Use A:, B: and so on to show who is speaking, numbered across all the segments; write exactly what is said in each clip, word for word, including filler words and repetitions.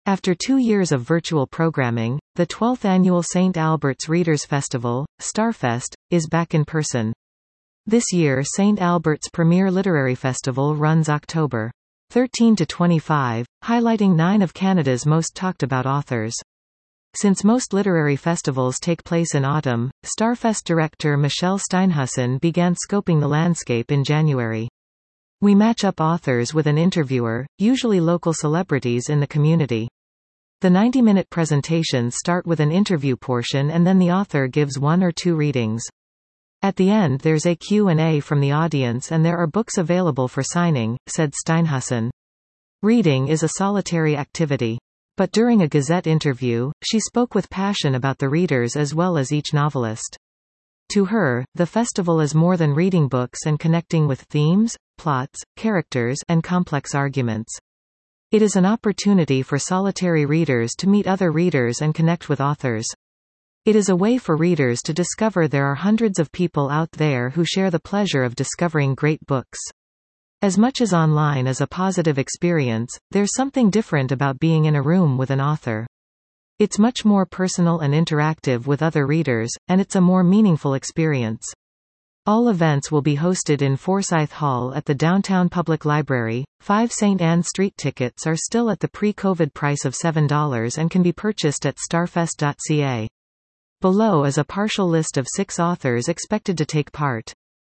A: After two years of virtual programming, the twelfth annual Saint Albert's Readers Festival, Starfest, is back in person. This year Saint Albert's premier literary festival runs October thirteenth to twenty-fifth, highlighting nine of Canada's most talked about authors. Since most literary festivals take place in autumn, Starfest director Michelle Steinhusson began scoping the landscape in January. We match up authors with an interviewer, usually local celebrities in the community. The ninety-minute presentations start with an interview portion and then the author gives one or two readings. At the end there's a Q and A from the audience and there are books available for signing, said Steinhusson. Reading is a solitary activity. But during a Gazette interview, she spoke with passion about the readers as well as each novelist. To her, the festival is more than reading books and connecting with themes, plots, characters, and complex arguments. It is an opportunity for solitary readers to meet other readers and connect with authors. It is a way for readers to discover there are hundreds of people out there who share the pleasure of discovering great books. As much as online is a positive experience, there's something different about being in a room with an author. It's much more personal and interactive with other readers, and it's a more meaningful experience. All events will be hosted in Forsyth Hall at the Downtown Public Library. Five Saint Anne Street tickets are still at the pre-COVID price of seven dollars and can be purchased at starfest dot c a. Below is a partial list of six authors expected to take part.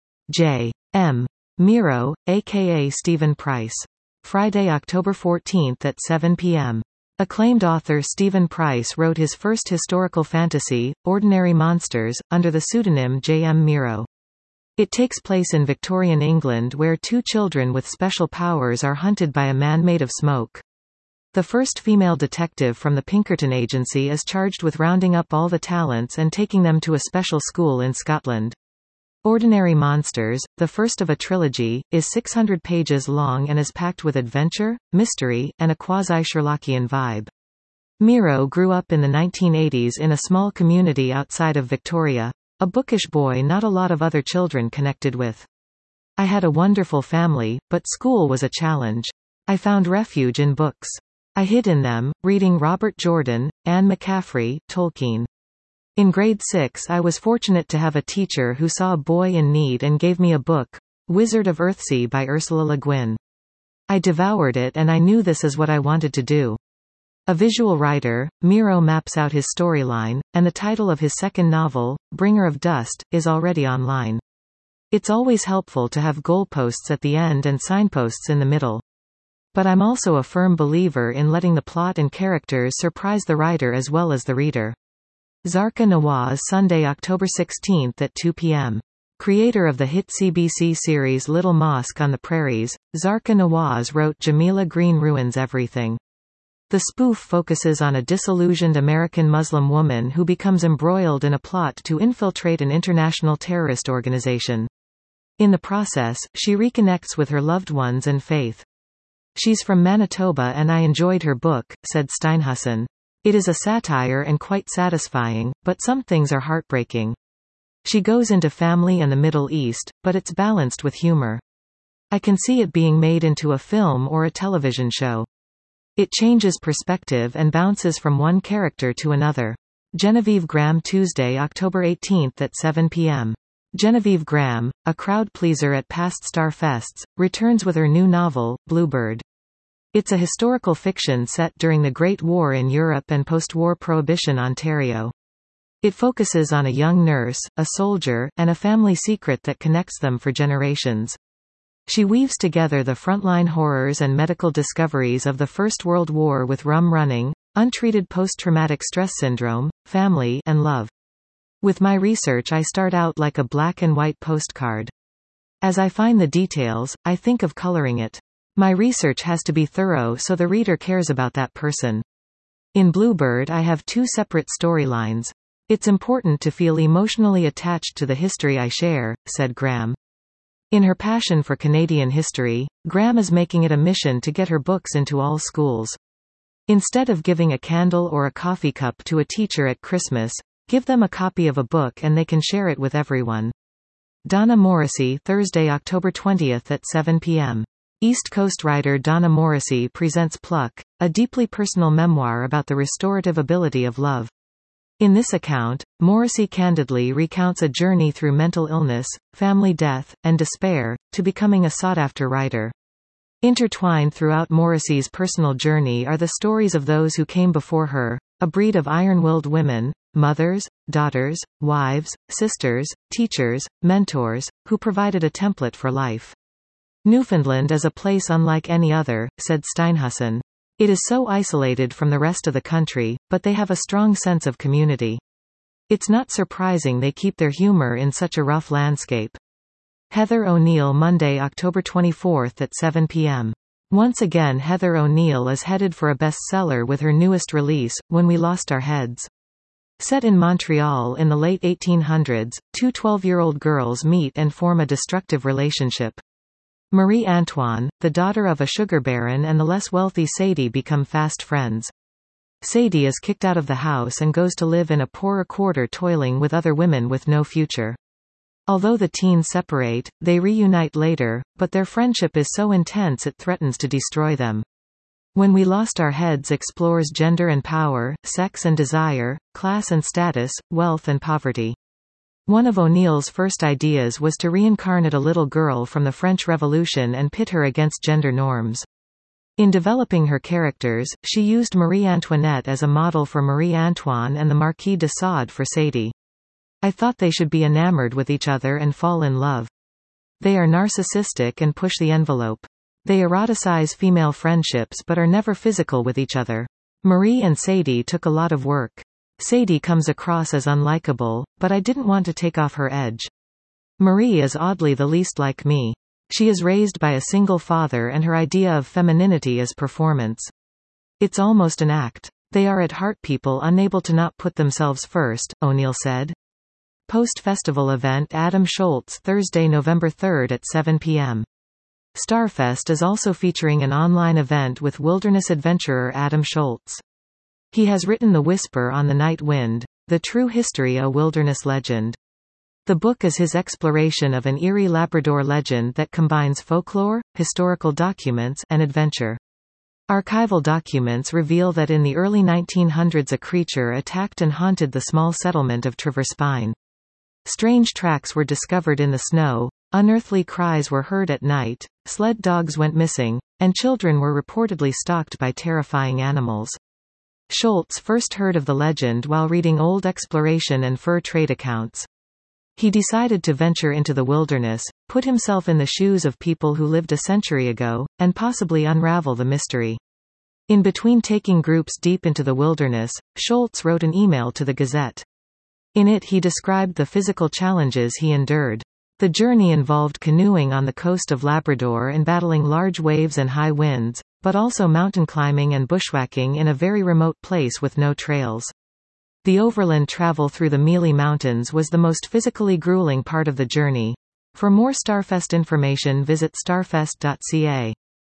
A: J. M. Miro, aka Stephen Price. Friday, October fourteenth at seven p m Acclaimed author Stephen Price wrote his first historical fantasy, Ordinary Monsters, under the pseudonym J M Miro. It takes place in Victorian England where two children with special powers are hunted by a man made of smoke. The first female detective from the Pinkerton Agency is charged with rounding up all the talents and taking them to a special school in Scotland. Ordinary Monsters, the first of a trilogy, is six hundred pages long and is packed with adventure, mystery, and a quasi-Sherlockian vibe. Miro grew up in the nineteen eighties in a small community outside of Victoria, a bookish boy not a lot of other children connected with. I had a wonderful family, but school was a challenge. I found refuge in books. I hid in them, reading Robert Jordan, Anne McCaffrey, Tolkien. In grade six I was fortunate to have a teacher who saw a boy in need and gave me a book, Wizard of Earthsea by Ursula Le Guin. I devoured it and I knew this is what I wanted to do. A visual writer, Miro maps out his storyline, and the title of his second novel, Bringer of Dust, is already online. It's always helpful to have goalposts at the end and signposts in the middle. But I'm also a firm believer in letting the plot and characters surprise the writer as well as the reader. Zarka Nawaz, Sunday, October sixteenth at two p m Creator of the hit C B C series Little Mosque on the Prairies, Zarka Nawaz wrote Jamila Green Ruins Everything. The spoof focuses on a disillusioned American Muslim woman who becomes embroiled in a plot to infiltrate an international terrorist organization. In the process, she reconnects with her loved ones and faith. She's from Manitoba and I enjoyed her book, said Steinhusson. It is a satire and quite satisfying, but some things are heartbreaking. She goes into family and the Middle East, but it's balanced with humor. I can see it being made into a film or a television show. It changes perspective and bounces from one character to another. Genevieve Graham, Tuesday, October eighteenth at seven p m Genevieve Graham, a crowd pleaser at past Starfests, returns with her new novel, Bluebird. It's a historical fiction set during the Great War in Europe and post-war Prohibition Ontario. It focuses on a young nurse, a soldier, and a family secret that connects them for generations. She weaves together the frontline horrors and medical discoveries of the First World War with rum running, untreated post-traumatic stress syndrome, family, and love. With my research I start out like a black and white postcard. As I find the details, I think of coloring it. My research has to be thorough so the reader cares about that person. In Bluebird I have two separate storylines. It's important to feel emotionally attached to the history I share, said Graham. In her passion for Canadian history, Graham is making it a mission to get her books into all schools. Instead of giving a candle or a coffee cup to a teacher at Christmas, give them a copy of a book and they can share it with everyone. Donna Morrissey, Thursday, October twentieth at seven p m East Coast writer Donna Morrissey presents Pluck, a deeply personal memoir about the restorative ability of love. In this account, Morrissey candidly recounts a journey through mental illness, family death, and despair, to becoming a sought-after writer. Intertwined throughout Morrissey's personal journey are the stories of those who came before her, a breed of iron-willed women, mothers, daughters, wives, sisters, teachers, mentors, who provided a template for life. Newfoundland is a place unlike any other, said Steinhusson. It is so isolated from the rest of the country, but they have a strong sense of community. It's not surprising they keep their humor in such a rough landscape. Heather O'Neill, Monday, October twenty-fourth at seven p m Once again, Heather O'Neill is headed for a bestseller with her newest release, When We Lost Our Heads. Set in Montreal in the late eighteen hundreds, two twelve-year-old girls meet and form a destructive relationship. Marie Antoine, the daughter of a sugar baron, and the less wealthy Sadie become fast friends. Sadie is kicked out of the house and goes to live in a poorer quarter, toiling with other women with no future. Although the teens separate, they reunite later, but their friendship is so intense it threatens to destroy them. When We Lost Our Heads explores gender and power, sex and desire, class and status, wealth and poverty. One of O'Neill's first ideas was to reincarnate a little girl from the French Revolution and pit her against gender norms. In developing her characters, she used Marie Antoinette as a model for Marie Antoine and the Marquis de Sade for Sadie. I thought they should be enamored with each other and fall in love. They are narcissistic and push the envelope. They eroticize female friendships but are never physical with each other. Marie and Sadie took a lot of work. Sadie comes across as unlikable, but I didn't want to take off her edge. Marie is oddly the least like me. She is raised by a single father and her idea of femininity is performance. It's almost an act. They are at heart people unable to not put themselves first, O'Neill said. Post-festival event Adam Schultz, Thursday, November third at seven p m Starfest is also featuring an online event with wilderness adventurer Adam Schultz. He has written The Whisper on the Night Wind, The True History, a Wilderness Legend. The book is his exploration of an eerie Labrador legend that combines folklore, historical documents, and adventure. Archival documents reveal that in the early nineteen hundreds a creature attacked and haunted the small settlement of Traverspine. Strange tracks were discovered in the snow, unearthly cries were heard at night, sled dogs went missing, and children were reportedly stalked by terrifying animals. Schultz first heard of the legend while reading old exploration and fur trade accounts. He decided to venture into the wilderness, put himself in the shoes of people who lived a century ago, and possibly unravel the mystery. In between taking groups deep into the wilderness, Schultz wrote an email to the Gazette. In it he described the physical challenges he endured. The journey involved canoeing on the coast of Labrador and battling large waves and high winds, but also mountain climbing and bushwhacking in a very remote place with no trails. The overland travel through the Mealy Mountains was the most physically grueling part of the journey. For more Starfest information visit starfest dot c a.